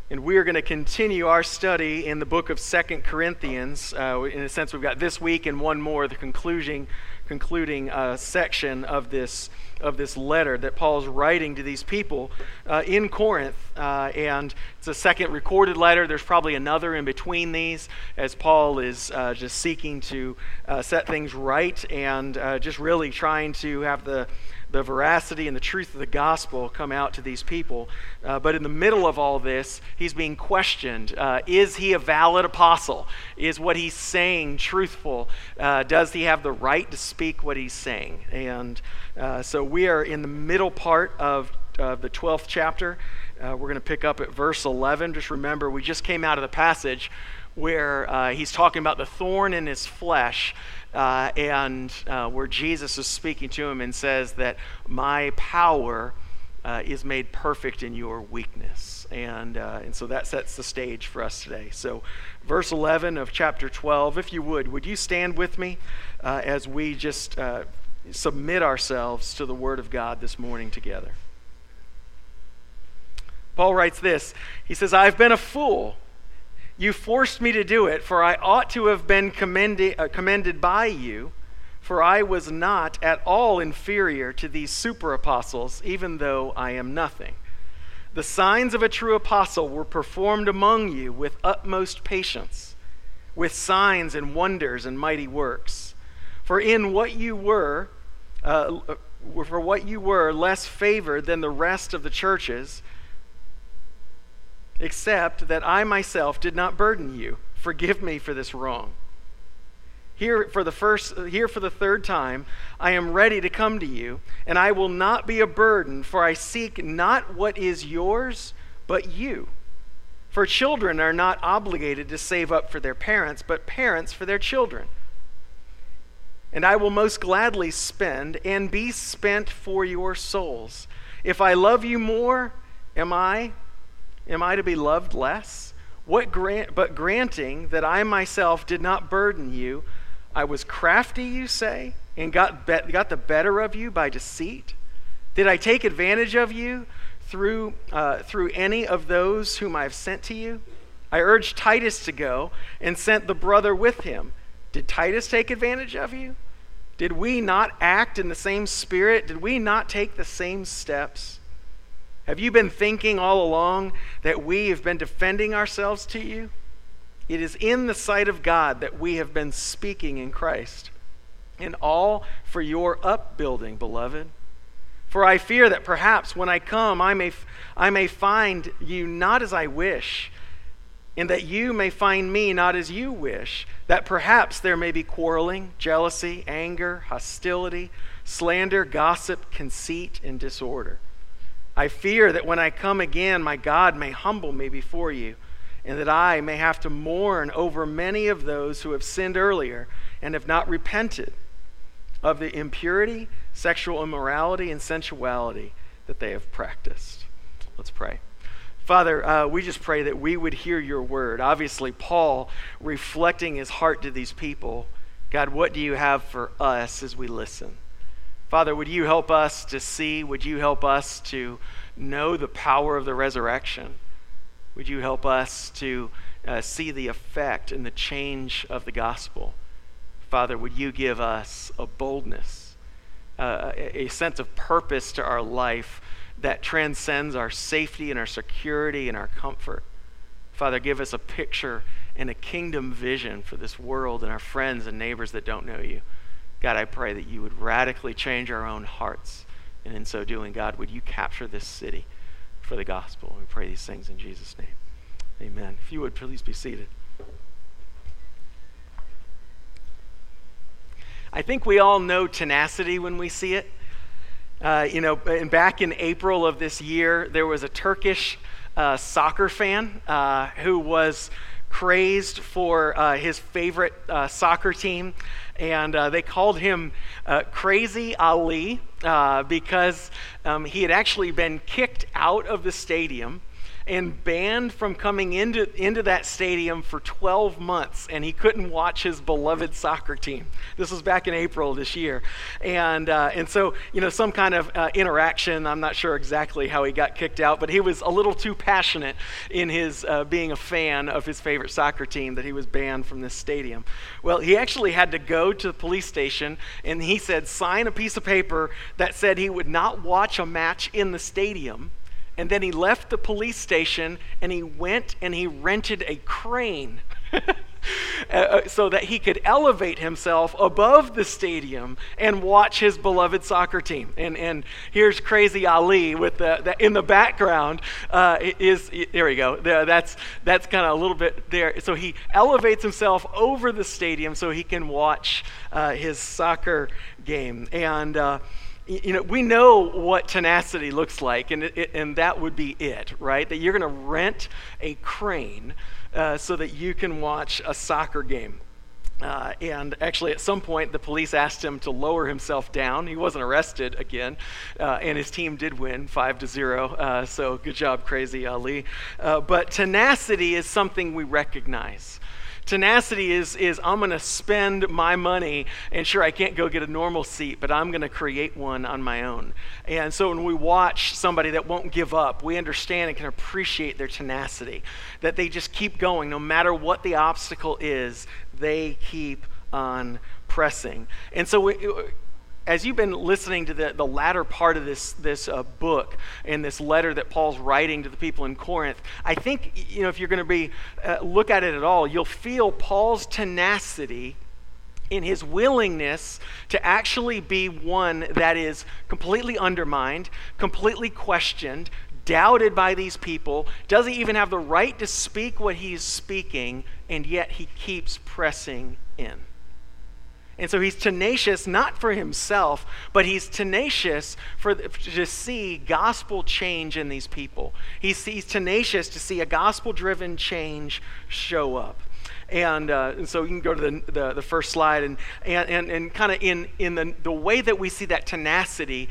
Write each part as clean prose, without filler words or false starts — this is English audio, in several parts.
And we are going to continue our study in the book of 2 Corinthians. In a sense, we've got this week and one more, the concluding section of this letter that Paul's writing to these people in Corinth. And it's a second recorded letter. There's probably another in between these as Paul is just seeking to set things right and just really trying to have the veracity and the truth of the gospel come out to these people. But in the middle of all this, he's being questioned. Is he a valid apostle? Is what he's saying truthful? Does he have the right to speak what he's saying? And so we are in the middle part of the 12th chapter. We're going to pick up at verse 11. Just remember, we just came out of the passage where he's talking about the thorn in his flesh, and where Jesus is speaking to him and says that my power is made perfect in your weakness. And so that sets the stage for us today. So verse 11 of chapter 12, if you would you stand with me as we just submit ourselves to the Word of God this morning together. Paul writes this. He says, I've been a fool. You forced me to do it, for I ought to have been commended by you, for I was not at all inferior to these super apostles, even though I am nothing. The signs of a true apostle were performed among you with utmost patience, with signs and wonders and mighty works. For what you were less favored than the rest of the churches, except that I myself did not burden you. Forgive me for this wrong. Here for the third time, I am ready to come to you, and I will not be a burden, for I seek not what is yours, but you. For children are not obligated to save up for their parents, but parents for their children. And I will most gladly spend and be spent for your souls. If I love you more, am I to be loved less? But granting that I myself did not burden you, I was crafty, you say, and got the better of you by deceit? Did I take advantage of you through any of those whom I have sent to you? I urged Titus to go and sent the brother with him. Did Titus take advantage of you? Did we not act in the same spirit? Did we not take the same steps? Have you been thinking all along that we have been defending ourselves to you? It is in the sight of God that we have been speaking in Christ, and all for your upbuilding, beloved. For I fear that perhaps when I come, I may find you not as I wish, and that you may find me not as you wish, that perhaps there may be quarreling, jealousy, anger, hostility, slander, gossip, conceit, and disorder. I fear that when I come again, my God may humble me before you, and that I may have to mourn over many of those who have sinned earlier and have not repented of the impurity, sexual immorality, and sensuality that they have practiced. Let's pray. Father, we just pray that we would hear your word. Obviously, Paul reflecting his heart to these people. God, what do you have for us as we listen? Father, would you help us to see? Would you help us to know the power of the resurrection? Would you help us to see the effect and the change of the gospel? Father, would you give us a boldness, a sense of purpose to our life that transcends our safety and our security and our comfort? Father, give us a picture and a kingdom vision for this world and our friends and neighbors that don't know you. God, I pray that you would radically change our own hearts. And in so doing, God, would you capture this city for the gospel? We pray these things in Jesus' name. Amen. If you would, please be seated. I think we all know tenacity when we see it. And back in April of this year, there was a Turkish soccer fan who was crazed for his favorite soccer team, and they called him Crazy Ali because he had actually been kicked out of the stadium, and banned from coming into that stadium for 12 months, and he couldn't watch his beloved soccer team. This was back in April this year. And so, some kind of interaction, I'm not sure exactly how he got kicked out, but he was a little too passionate in his being a fan of his favorite soccer team that he was banned from this stadium. Well, he actually had to go to the police station, and he said, sign a piece of paper that said he would not watch a match in the stadium. And then he left the police station, and he went and he rented a crane so that he could elevate himself above the stadium and watch his beloved soccer team. And here's Crazy Ali with the in the background. There we go. That's kind of a little bit there. So he elevates himself over the stadium so he can watch his soccer game. And we know what tenacity looks like, and that would be it, right? That you're going to rent a crane so that you can watch a soccer game. And actually, at some point, the police asked him to lower himself down. He wasn't arrested again, and his team did win 5-0. So good job, Crazy Ali. But tenacity is something we recognize. Tenacity is I'm going to spend my money, and sure, I can't go get a normal seat, but I'm going to create one on my own. And so when we watch somebody that won't give up, we understand and can appreciate their tenacity, that they just keep going. No matter what the obstacle is, they keep on pressing. And so as you've been listening to the latter part of this book and this letter that Paul's writing to the people in Corinth, I think, if you're going to be look at it at all, you'll feel Paul's tenacity in his willingness to actually be one that is completely undermined, completely questioned, doubted by these people, doesn't even have the right to speak what he's speaking, and yet he keeps pressing in. And so he's tenacious, not for himself, but he's tenacious to see gospel change in these people. He's tenacious to see a gospel-driven change show up. And so you can go to the first slide, and kind of in the way that we see that tenacity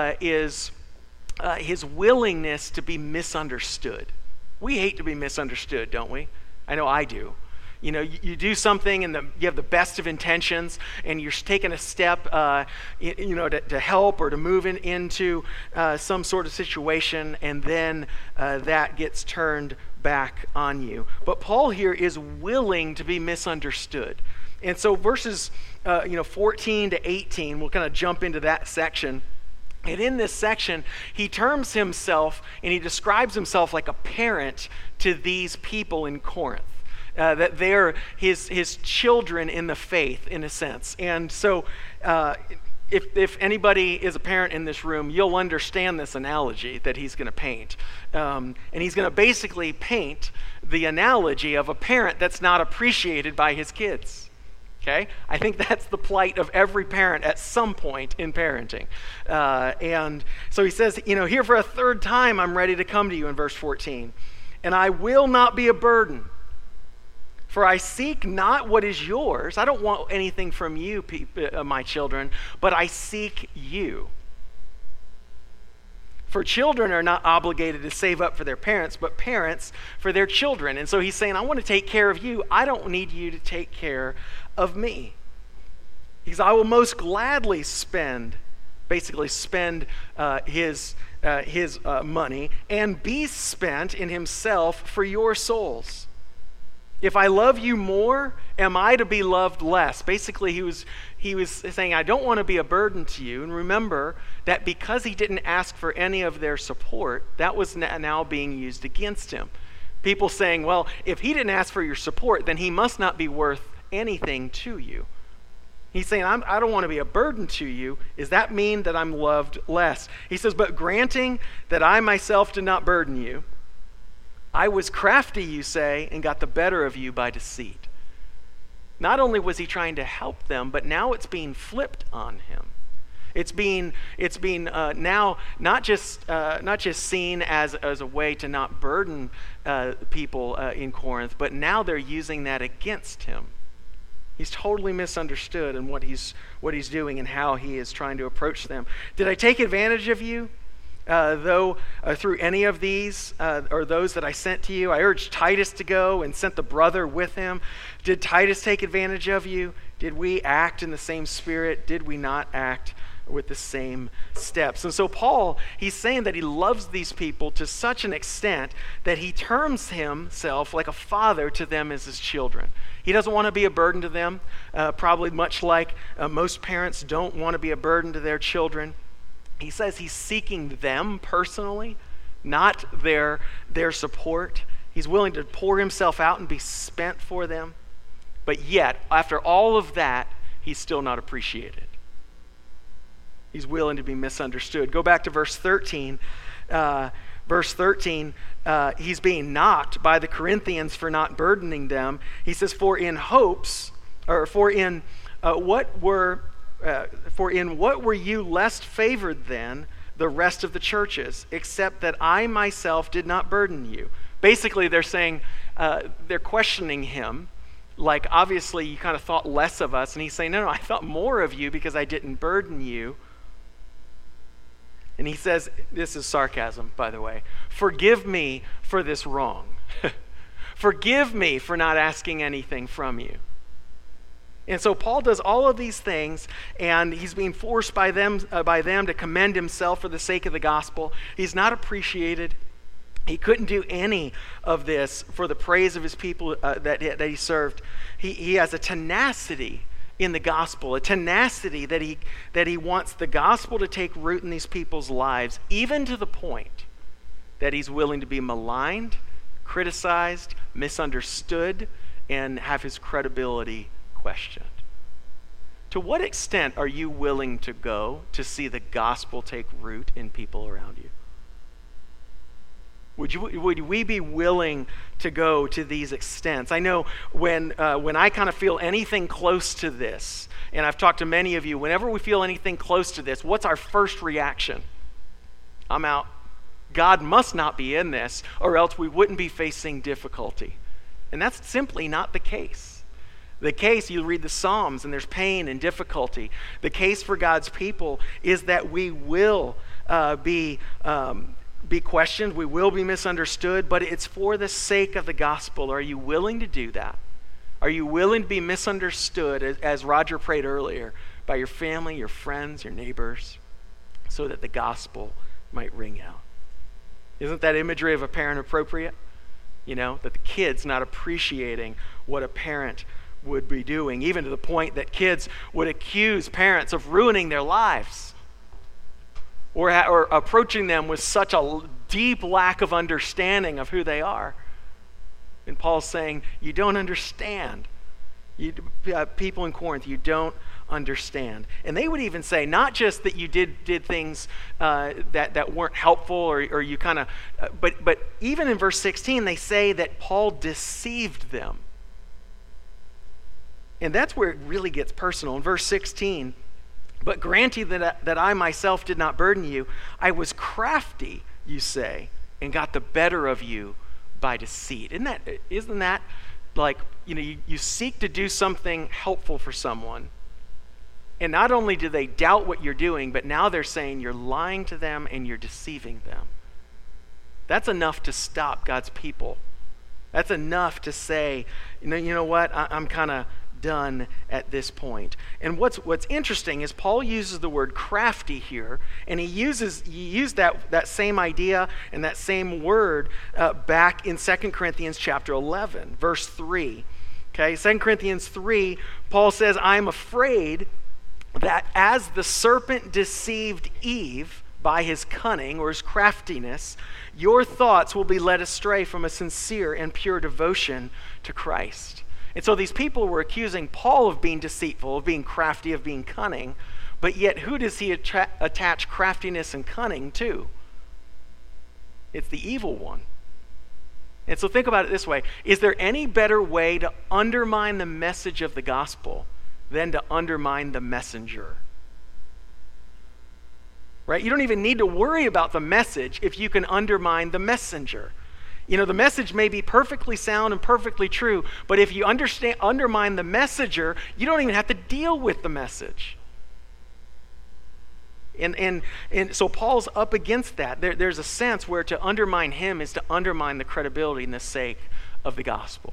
is his willingness to be misunderstood. We hate to be misunderstood, don't we? I know I do. You do something and you have the best of intentions, and you're taking a step, to help or to move into some sort of situation, and then that gets turned back on you. But Paul here is willing to be misunderstood. And so verses 14 to 18, we'll kind of jump into that section. And in this section, he terms himself and he describes himself like a parent to these people in Corinth. That they're his children in the faith, in a sense. And so if anybody is a parent in this room, you'll understand this analogy that he's going to paint. And he's going to basically paint the analogy of a parent that's not appreciated by his kids. Okay? I think that's the plight of every parent at some point in parenting. And so he says, here for a third time, I'm ready to come to you in verse 14. And I will not be a burden. For I seek not what is yours. I don't want anything from you, my children, but I seek you. For children are not obligated to save up for their parents, but parents for their children. And so he's saying, I want to take care of you. I don't need you to take care of me. Because I will most gladly spend his money and be spent in himself for your souls. If I love you more, am I to be loved less? Basically, he was saying, I don't want to be a burden to you. And remember that because he didn't ask for any of their support, that was now being used against him. People saying, well, if he didn't ask for your support, then he must not be worth anything to you. He's saying, I don't want to be a burden to you. Does that mean that I'm loved less? He says, but granting that I myself did not burden you, I was crafty, you say, and got the better of you by deceit. Not only was he trying to help them, but now it's being flipped on him. It's being now not just seen as a way to not burden people in Corinth, but now they're using that against him. He's totally misunderstood in what he's doing and how he is trying to approach them. Did I take advantage of you? though through any of these or those that I sent to you. I urged Titus to go and sent the brother with him. Did Titus take advantage of you? Did we act in the same spirit? Did we not act with the same steps? And so Paul, he's saying that he loves these people to such an extent that he terms himself like a father to them as his children. He doesn't want to be a burden to them, probably much like most parents don't want to be a burden to their children. He says he's seeking them personally, not their support. He's willing to pour himself out and be spent for them. But yet, after all of that, he's still not appreciated. He's willing to be misunderstood. Go back to verse 13. He's being knocked by the Corinthians for not burdening them. He says, For in what were you less favored than the rest of the churches, except that I myself did not burden you? Basically, they're saying, they're questioning him, like, obviously you kind of thought less of us. And he's saying, no, I thought more of you because I didn't burden you. And he says, this is sarcasm, by the way, forgive me for this wrong. Forgive me for not asking anything from you. And so Paul does all of these things, and he's being forced by them to commend himself for the sake of the gospel. He's not appreciated. He couldn't do any of this for the praise of his people that he served. He has a tenacity in the gospel, a tenacity that he wants the gospel to take root in these people's lives, even to the point that he's willing to be maligned, criticized, misunderstood, and have his credibility questioned. To what extent are you willing to go to see the gospel take root in people around you? Would we be willing to go to these extents? I know when I kind of feel anything close to this, and I've talked to many of you, whenever we feel anything close to this, what's our first reaction? I'm out. God must not be in this, or else we wouldn't be facing difficulty. And that's simply not the case. The case, you read the Psalms, and there's pain and difficulty. The case for God's people is that we will be questioned, we will be misunderstood, but it's for the sake of the gospel. Are you willing to do that? Are you willing to be misunderstood, as Roger prayed earlier, by your family, your friends, your neighbors, so that the gospel might ring out? Isn't that imagery of a parent appropriate? You know, that the kid's not appreciating what a parent would be doing, even to the point that kids would accuse parents of ruining their lives. Or approaching them with such a deep lack of understanding of who they are. And Paul's saying, you don't understand. People in Corinth, you don't understand. And they would even say, not just that you did things that weren't helpful, or you kind of, but even in verse 16, they say that Paul deceived them. And that's where it really gets personal. In verse 16, but granting that I myself did not burden you, I was crafty, you say, and got the better of you by deceit. Isn't that like, you seek to do something helpful for someone, and not only do they doubt what you're doing, but now they're saying you're lying to them and you're deceiving them. That's enough to stop God's people. That's enough to say, you know what, I'm kind of done at this point. And what's interesting is Paul uses the word crafty here, and he used that same idea and that same word back in 2 Corinthians chapter 11, verse 3. Okay, 2 Corinthians 3, Paul says, I'm afraid that as the serpent deceived Eve by his cunning or his craftiness, your thoughts will be led astray from a sincere and pure devotion to Christ. And so these people were accusing Paul of being deceitful, of being crafty, of being cunning, but yet who does he attach craftiness and cunning to? It's the evil one. And so think about it this way. Is there any better way to undermine the message of the gospel than to undermine the messenger? Right? You don't even need to worry about the message if you can undermine the messenger. The message may be perfectly sound and perfectly true, but if you undermine the messenger, you don't even have to deal with the message. And so Paul's up against that. There's a sense where to undermine him is to undermine the credibility and the sake of the gospel.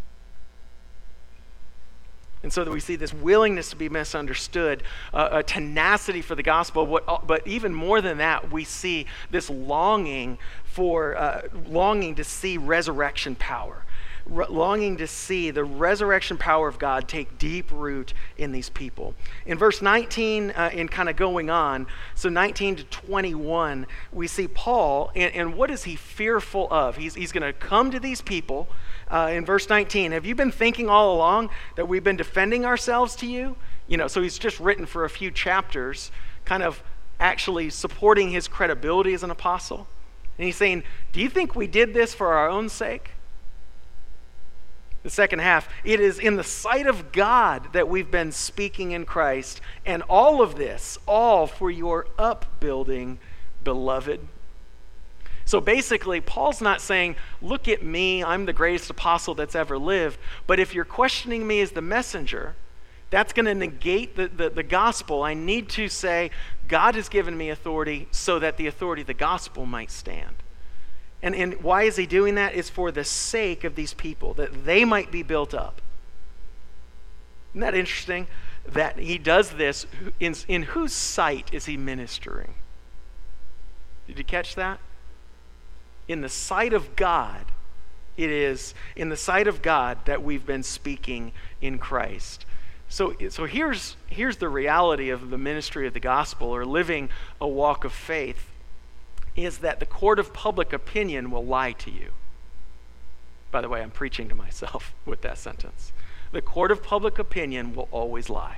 And so that we see this willingness to be misunderstood, a tenacity for the gospel, but even more than that, we see this longing to see resurrection power. Longing to see the resurrection power of God take deep root in these people. In verse 19, and kind of going on, so 19 to 21, we see Paul, and what is he fearful of? He's going to come to these people. In verse 19, have you been thinking all along that we've been defending ourselves to you? So he's just written for a few chapters, kind of actually supporting his credibility as an apostle. And he's saying, do you think we did this for our own sake? The second half, it is in the sight of God that we've been speaking in Christ, and all of this, all for your upbuilding, beloved. So basically, Paul's not saying, look at me, I'm the greatest apostle that's ever lived, but if you're questioning me as the messenger, that's going to negate the gospel. I need to say, God has given me authority so that the authority of the gospel might stand. And why is he doing that? It's for the sake of these people, that they might be built up. Isn't that interesting? That he does this, in whose sight is he ministering? Did you catch that? In the sight of God, it is in the sight of God that we've been speaking in Christ. So here's the reality of the ministry of the gospel, or living a walk of faith, is that the court of public opinion will lie to you. By the way, I'm preaching to myself with that sentence. The court of public opinion will always lie.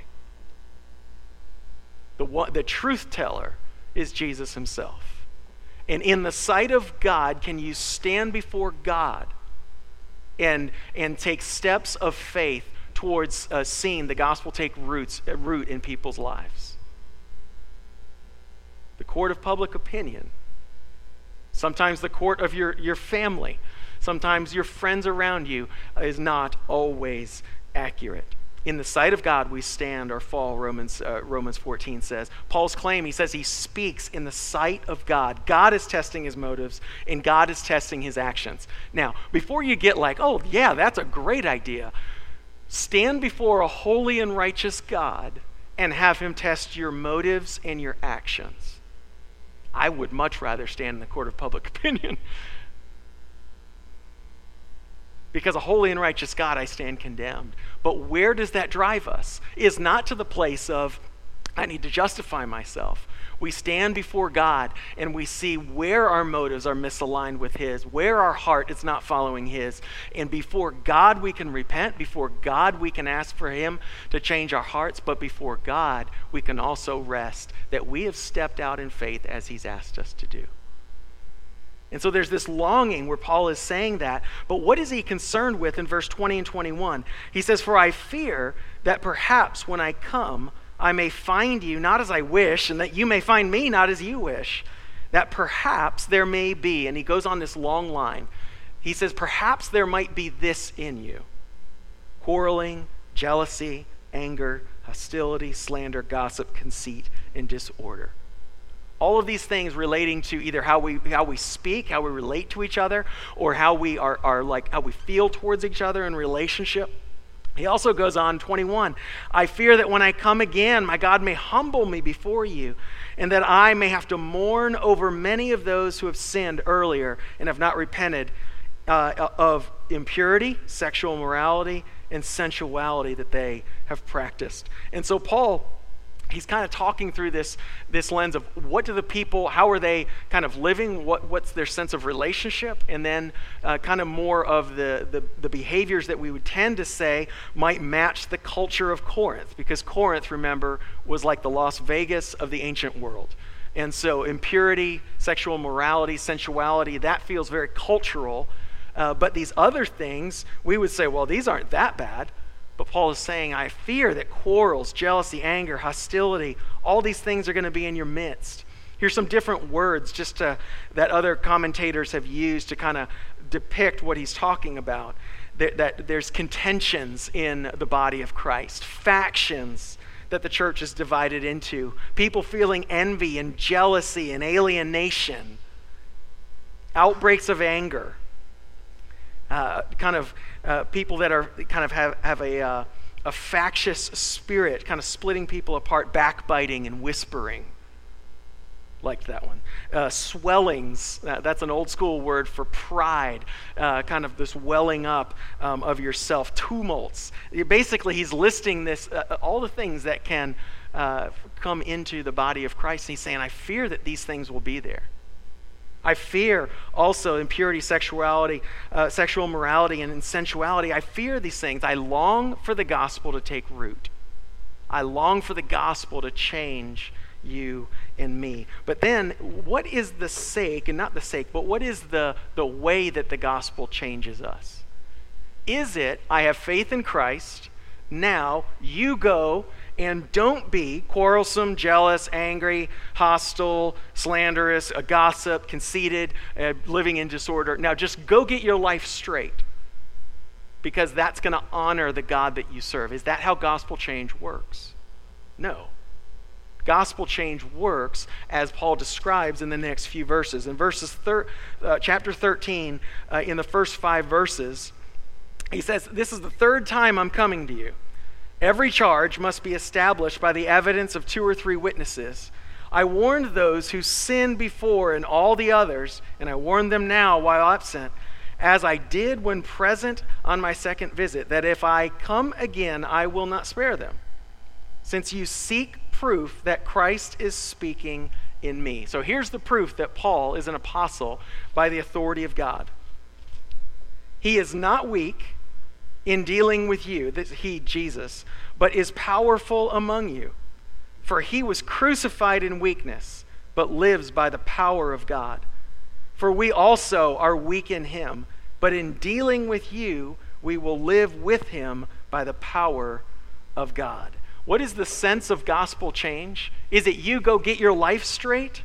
The truth teller is Jesus himself. And in the sight of God, can you stand before God and take steps of faith towards seeing the gospel take root in people's lives? The court of public opinion. Sometimes the court of your family, sometimes your friends around you, is not always accurate. In the sight of God we stand or fall, Romans 14 says. Paul's claim, he says he speaks in the sight of God. God is testing his motives and God is testing his actions. Now, before you get like, oh yeah, that's a great idea, stand before a holy and righteous God and have him test your motives and your actions. I would much rather stand in the court of public opinion. Because a holy and righteous God, I stand condemned. But where does that drive us? Is not to the place of, I need to justify myself. We stand before God and we see where our motives are misaligned with his, where our heart is not following his. And before God we can repent, before God we can ask for him to change our hearts, but before God we can also rest that we have stepped out in faith as he's asked us to do. And so there's this longing where Paul is saying that, but what is he concerned with in verse 20 and 21? He says, for I fear that perhaps when I come, I may find you not as I wish, and that you may find me not as you wish. That perhaps there may be, and he goes on this long line. He says, perhaps there might be this in you: quarreling, jealousy, anger, hostility, slander, gossip, conceit, and disorder. All of these things relating to either how we speak, how we relate to each other, or how we are like how we feel towards each other in relationship. He also goes on, 21, I fear that when I come again, my God may humble me before you, and that I may have to mourn over many of those who have sinned earlier and have not repented of impurity, sexual immorality, and sensuality that they have practiced. And so Paul, he's kind of talking through this lens of what do the people, how are they kind of living, what's their sense of relationship, and then kind of more of the behaviors that we would tend to say might match the culture of Corinth, because Corinth, remember, was like the Las Vegas of the ancient world. And so impurity, sexual immorality, sensuality, that feels very cultural, but these other things, we would say, well, these aren't that bad. But Paul is saying, I fear that quarrels, jealousy, anger, hostility, all these things are going to be in your midst. Here's some different words that other commentators have used to kind of depict what he's talking about. That there's contentions in the body of Christ, factions, that the church is divided into. People feeling envy and jealousy and alienation, outbreaks of anger, people that are have a factious spirit, kind of splitting people apart, backbiting and whispering. Liked that one. Swellings, that's an old school word for pride, kind of this welling up of yourself. Tumults. Basically, he's listing this, all the things that can come into the body of Christ. And he's saying, I fear that these things will be there. I fear also impurity, sexuality, sexual morality, and sensuality. I fear these things. I long for the gospel to take root. I long for the gospel to change you and me. But then, what is the sake, and not the sake, but what is the way that the gospel changes us? Is it, I have faith in Christ, now you go and don't be quarrelsome, jealous, angry, hostile, slanderous, a gossip, conceited, living in disorder. Now just go get your life straight, because that's going to honor the God that you serve. Is that how gospel change works? No. Gospel change works as Paul describes in the next few verses. In chapter 13, in the first 5 verses, he says, this is the third time I'm coming to you. Every charge must be established by the evidence of 2 or 3 witnesses. I warned those who sinned before and all the others, and I warn them now while absent, as I did when present on my second visit, that if I come again, I will not spare them, since you seek proof that Christ is speaking in me. So here's the proof that Paul is an apostle by the authority of God. He is not weak in dealing with you, he, Jesus, but is powerful among you. For he was crucified in weakness, but lives by the power of God. For we also are weak in him, but in dealing with you, we will live with him by the power of God. What is the sense of gospel change? Is it you go get your life straight?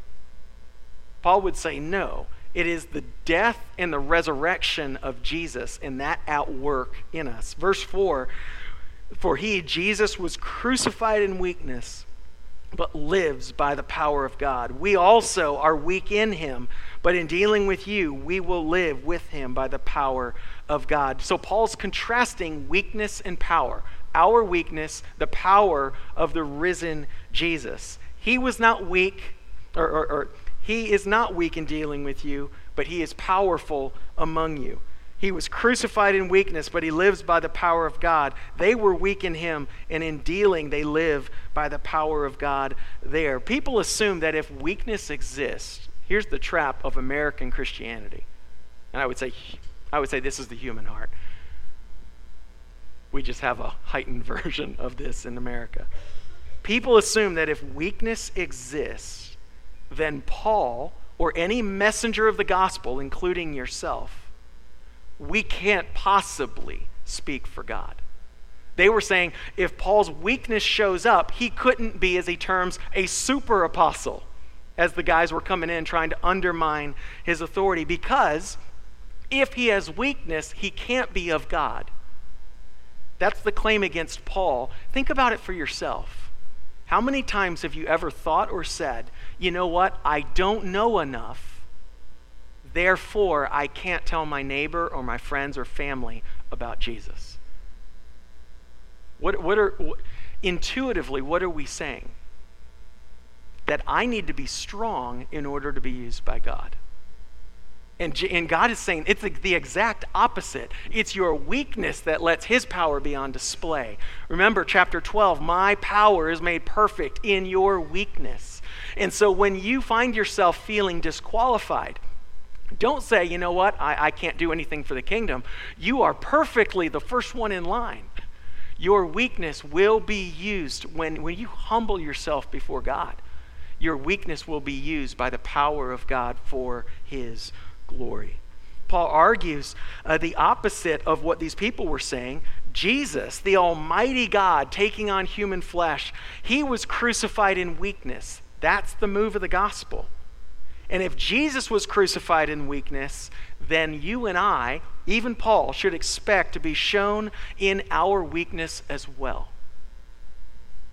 Paul would say no. It is the death and the resurrection of Jesus and that outwork in us. Verse 4, for he, Jesus, was crucified in weakness, but lives by the power of God. We also are weak in him, but in dealing with you, we will live with him by the power of God. So Paul's contrasting weakness and power. Our weakness, the power of the risen Jesus. He was not weak, he is not weak in dealing with you, but he is powerful among you. He was crucified in weakness, but he lives by the power of God. They were weak in him, and in dealing, they live by the power of God there. People assume that if weakness exists, here's the trap of American Christianity. And I would say this is the human heart. We just have a heightened version of this in America. People assume that if weakness exists, then Paul or any messenger of the gospel, including yourself, we can't possibly speak for God. They were saying if Paul's weakness shows up, he couldn't be, as he terms, a super apostle, as the guys were coming in trying to undermine his authority, because if he has weakness, he can't be of God. That's the claim against Paul. Think about it for yourself. How many times have you ever thought or said, you know what, I don't know enough, therefore I can't tell my neighbor or my friends or family about Jesus? Intuitively, what are we saying? That I need to be strong in order to be used by God. And God is saying it's the exact opposite. It's your weakness that lets his power be on display. Remember chapter 12, my power is made perfect in your weakness. And so when you find yourself feeling disqualified, don't say, you know what, I can't do anything for the kingdom. You are perfectly the first one in line. Your weakness will be used when you humble yourself before God. Your weakness will be used by the power of God for his glory. Paul argues the opposite of what these people were saying. Jesus, the Almighty God, taking on human flesh, he was crucified in weakness. That's the move of the gospel. And if Jesus was crucified in weakness, then you and I, even Paul, should expect to be shown in our weakness as well.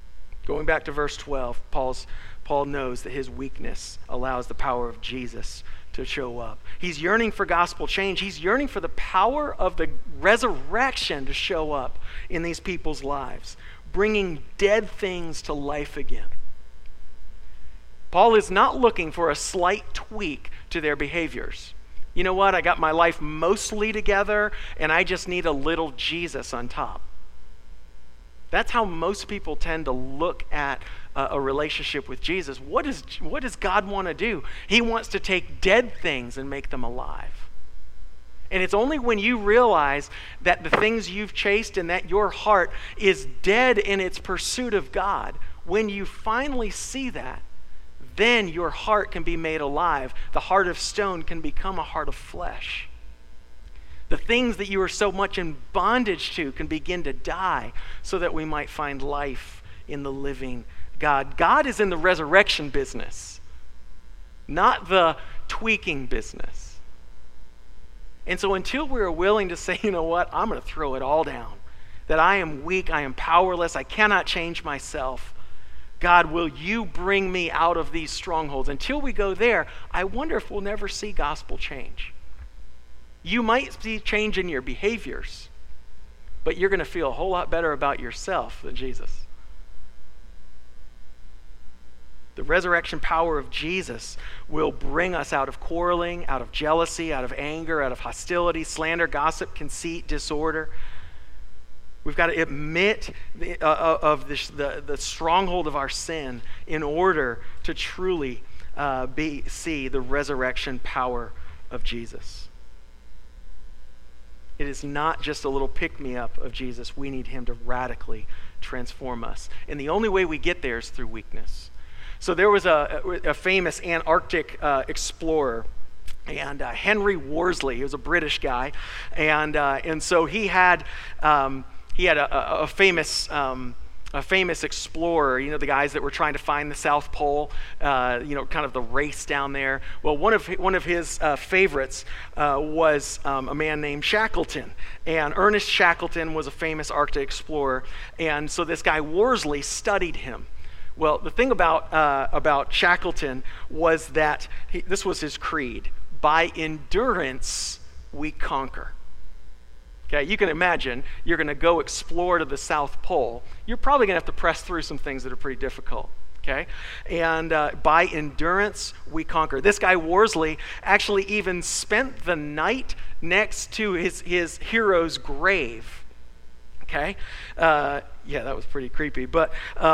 Going back to verse 12, Paul knows that his weakness allows the power of Jesus to show up. He's yearning for gospel change. He's yearning for the power of the resurrection to show up in these people's lives, bringing dead things to life again. Paul is not looking for a slight tweak to their behaviors. You know what? I got my life mostly together, and I just need a little Jesus on top. That's how most people tend to look at a relationship with Jesus. What does God want to do? He wants to take dead things and make them alive. And it's only when you realize that the things you've chased and that your heart is dead in its pursuit of God, when you finally see that, then your heart can be made alive. The heart of stone can become a heart of flesh. The things that you are so much in bondage to can begin to die so that we might find life in the living God. God is in the resurrection business, not the tweaking business. And so until we're willing to say, you know what, I'm going to throw it all down, that I am weak, I am powerless, I cannot change myself, God, will you bring me out of these strongholds? Until we go there, I wonder if we'll never see gospel change. You might see change in your behaviors, but you're going to feel a whole lot better about yourself than Jesus. The resurrection power of Jesus will bring us out of quarreling, out of jealousy, out of anger, out of hostility, slander, gossip, conceit, disorder. We've got to admit the stronghold of our sin in order to truly see the resurrection power of Jesus. It is not just a little pick-me-up of Jesus. We need him to radically transform us. And the only way we get there is through weakness. So there was a famous Antarctic explorer, and Henry Worsley. He was a British guy, and so he had a famous explorer, the guys that were trying to find the South Pole, kind of the race down there. Well, one of his favorites was a man named Shackleton. And Ernest Shackleton was a famous Arctic explorer. And so this guy Worsley studied him. Well, the thing about Shackleton was that this was his creed: by endurance we conquer. Okay, you can imagine you're going to go explore to the South Pole. You're probably going to have to press through some things that are pretty difficult. Okay, and by endurance we conquer. This guy Worsley actually even spent the night next to his hero's grave. Okay, yeah, that was pretty creepy. But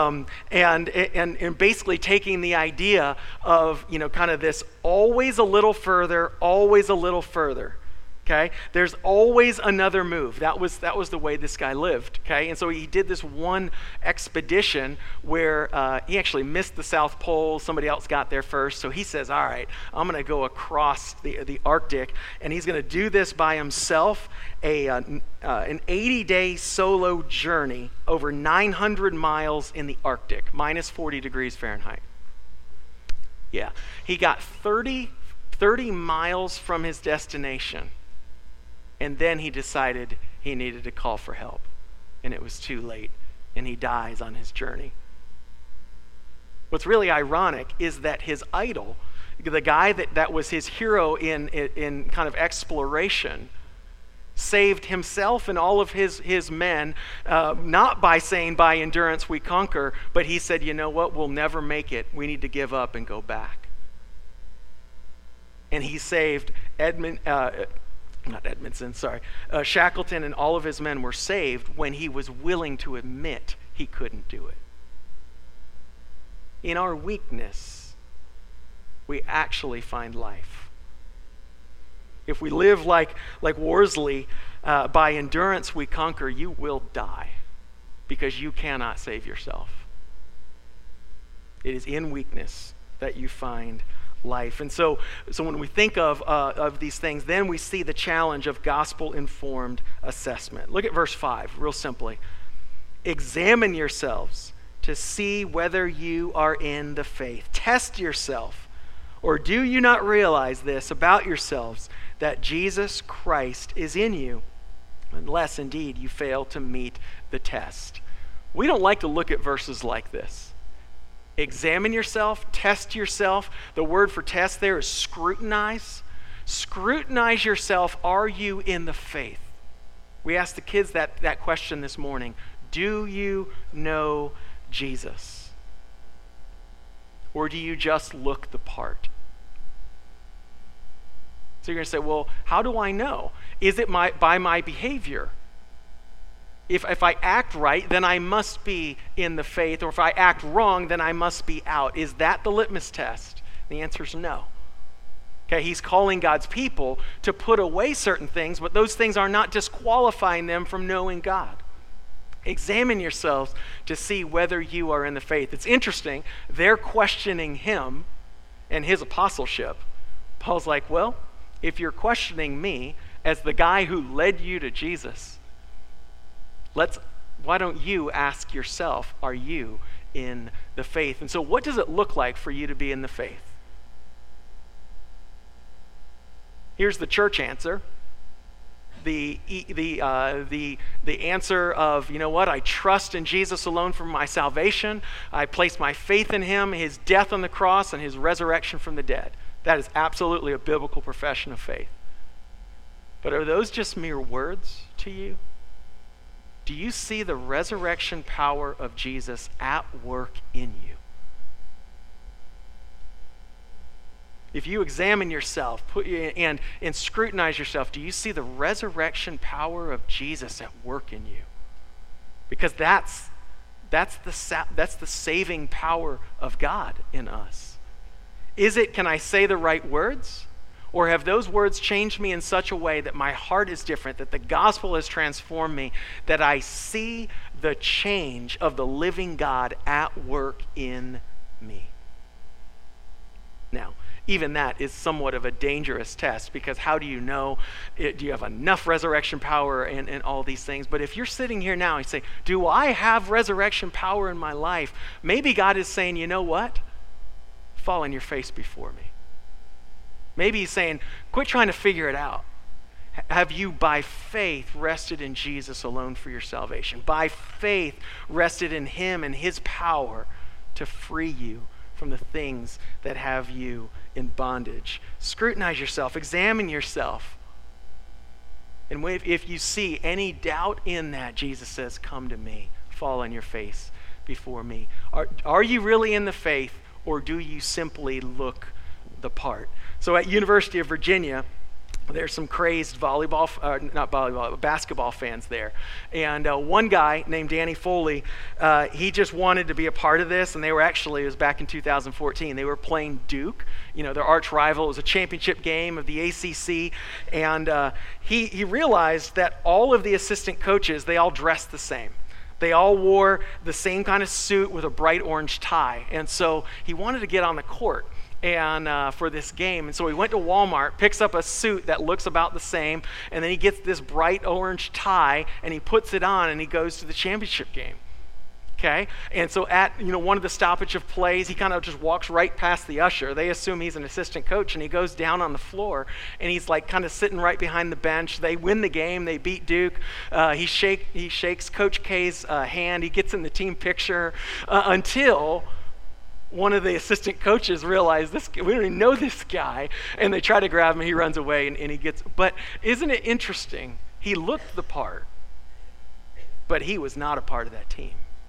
and basically taking the idea of kind of this always a little further, always a little further. Okay, there's always another move. That was the way this guy lived. Okay, and so he did this one expedition where he actually missed the South Pole. Somebody else got there first, so he says, "All right, I'm going to go across the Arctic," and he's going to do this by himself. An 80-day solo journey over 900 miles in the Arctic, minus 40 degrees Fahrenheit. Yeah, he got 30 miles from his destination. And then he decided he needed to call for help. And it was too late. And he dies on his journey. What's really ironic is that his idol, the guy that was his hero in kind of exploration, saved himself and all of his men, not by saying, by endurance we conquer, but he said, you know what, we'll never make it. We need to give up and go back. And he saved Shackleton and all of his men were saved when he was willing to admit he couldn't do it. In our weakness, we actually find life. If we live like Worsley, by endurance we conquer, you will die because you cannot save yourself. It is in weakness that you find life. And so when we think of these things, then we see the challenge of gospel-informed assessment. Look at verse 5, real simply. Examine yourselves to see whether you are in the faith. Test yourself. Or do you not realize this about yourselves, that Jesus Christ is in you, unless indeed you fail to meet the test? we don't like to look at verses like this. Examine yourself, test yourself. The word for test there is scrutinize. Scrutinize yourself. Are you in the faith? We asked the kids that question this morning. Do you know Jesus? Or do you just look the part? So you're going to say, well, how do I know? Is it by my behavior? If I act right, then I must be in the faith. Or if I act wrong, then I must be out. Is that the litmus test? The answer is no. Okay, he's calling God's people to put away certain things, but those things are not disqualifying them from knowing God. Examine yourselves to see whether you are in the faith. It's interesting, they're questioning him and his apostleship. Paul's like, well, if you're questioning me as the guy who led you to Jesus, why don't you ask yourself, are you in the faith? And so what does it look like for you to be in the faith? Here's the church answer. The answer of, you know what, I trust in Jesus alone for my salvation. I place my faith in him, his death on the cross, and his resurrection from the dead. That is absolutely a biblical profession of faith. But are those just mere words to you? Do you see the resurrection power of Jesus at work in you? If you examine yourself and scrutinize yourself, do you see the resurrection power of Jesus at work in you? Because that's the saving power of God in us. Is it, can I say the right words? Or have those words changed me in such a way that my heart is different, that the gospel has transformed me, that I see the change of the living God at work in me? Now, even that is somewhat of a dangerous test, because how do you know? Do you have enough resurrection power and all these things? But if you're sitting here now and say, do I have resurrection power in my life? Maybe God is saying, you know what? Fall on your face before me. Maybe he's saying, quit trying to figure it out. Have you by faith rested in Jesus alone for your salvation? By faith rested in him and his power to free you from the things that have you in bondage. Scrutinize yourself, examine yourself. And if you see any doubt in that, Jesus says, come to me, fall on your face before me. Are you really in the faith, or do you simply look the part? So at University of Virginia, there's some crazed basketball fans there. And one guy named Danny Foley, he just wanted to be a part of this. And it was back in 2014. They were playing Duke, their arch rival. It was a championship game of the ACC. And he realized that all of the assistant coaches, they all dressed the same. They all wore the same kind of suit with a bright orange tie. And so he wanted to get on the court and for this game. And so he went to Walmart, picks up a suit that looks about the same, and then he gets this bright orange tie, and he puts it on, and he goes to the championship game. Okay? And so at one of the stoppage of plays, he kind of just walks right past the usher. They assume he's an assistant coach, and he goes down on the floor, and he's like kind of sitting right behind the bench. They win the game. They beat Duke. He shakes Coach K's hand. He gets in the team picture until one of the assistant coaches realized we don't even know this guy, and they try to grab him. He runs away, and he gets. But isn't it interesting? He looked the part, but he was not a part of that team.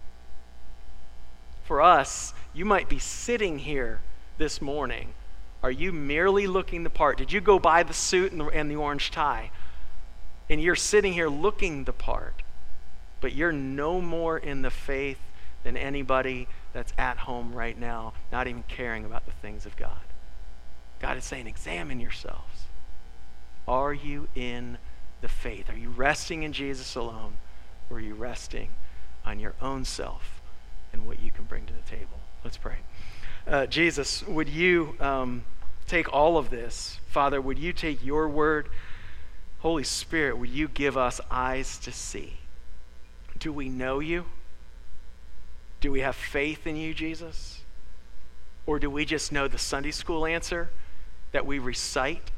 For us, you might be sitting here this morning. Are you merely looking the part? Did you go buy the suit and the orange tie? And you're sitting here looking the part, but you're no more in the faith than anybody that's at home right now, not even caring about the things of God. God is saying, examine yourselves. Are you in the faith? Are you resting in Jesus alone, or are you resting on your own self and what you can bring to the table? Let's pray. Jesus, would you take all of this? Father, would you take your word? Holy Spirit, would you give us eyes to see? Do we know you? Do we have faith in you, Jesus? Or do we just know the Sunday school answer that we recite?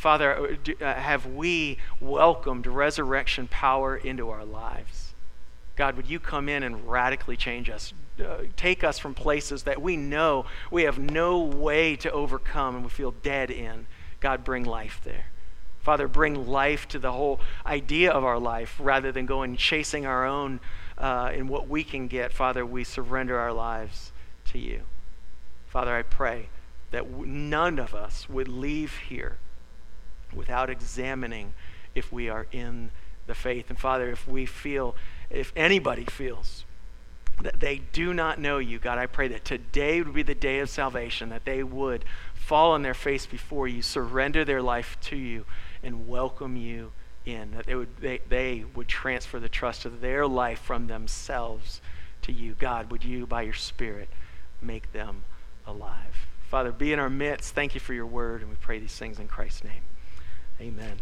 Father, have we welcomed resurrection power into our lives? God, would you come in and radically change us? Take us from places that we know we have no way to overcome and we feel dead in. God, bring life there. Father, bring life to the whole idea of our life rather than going chasing our own in what we can get. Father, we surrender our lives to you. Father, I pray that none of us would leave here without examining if we are in the faith. And Father, if anybody feels that they do not know you, God, I pray that today would be the day of salvation, that they would fall on their face before you, surrender their life to you, and welcome you in, that they would transfer the trust of their life from themselves to you. God, would you, by your Spirit, make them alive? Father, be in our midst. Thank you for your word, and we pray these things in Christ's name. Amen.